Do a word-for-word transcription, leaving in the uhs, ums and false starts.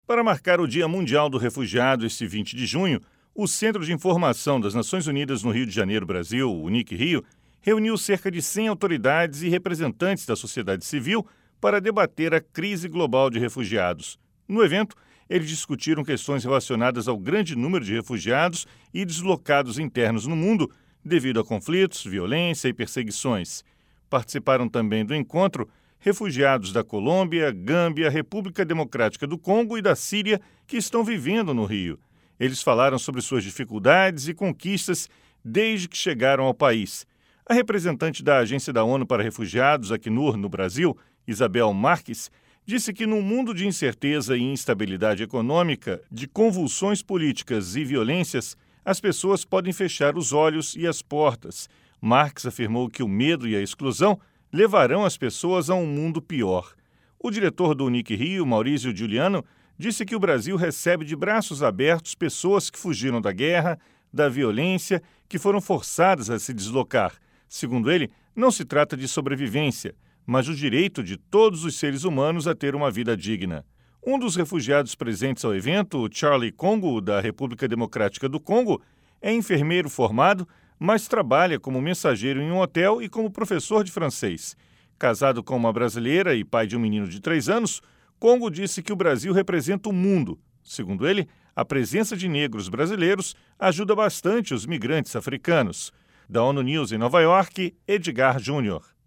Para marcar o Dia Mundial do Refugiado, este vinte de junho, o Centro de Informação das Nações Unidas no Rio de Janeiro, Brasil, o UNIC-Rio, reuniu cerca de cem autoridades e representantes da sociedade civil para debater a crise global de refugiados. No evento, eles discutiram questões relacionadas ao grande número de refugiados e deslocados internos no mundo devido a conflitos, violência e perseguições. Participaram também do encontro refugiados da Colômbia, Gâmbia, República Democrática do Congo e da Síria que estão vivendo no Rio. Eles falaram sobre suas dificuldades e conquistas desde que chegaram ao país. A representante da Agência da ONU para Refugiados, Acnur, no Brasil, Isabel Marques, disse que num mundo de incerteza e instabilidade econômica, de convulsões políticas e violências, as pessoas podem fechar os olhos e as portas. Marques afirmou que o medo e a exclusão levarão as pessoas a um mundo pior. O diretor do UNIC-Rio, Maurício Giuliano, disse que o Brasil recebe de braços abertos pessoas que fugiram da guerra, da violência, que foram forçadas a se deslocar. Segundo ele, não se trata de sobrevivência, mas do direito de todos os seres humanos a ter uma vida digna. Um dos refugiados presentes ao evento, o Charlie Congo, da República Democrática do Congo, é enfermeiro formado, mas trabalha como mensageiro em um hotel e como professor de francês. Casado com uma brasileira e pai de um menino de três anos, Congo disse que o Brasil representa o mundo. Segundo ele, a presença de negros brasileiros ajuda bastante os migrantes africanos. Da ONU News em Nova York, Edgar Júnior.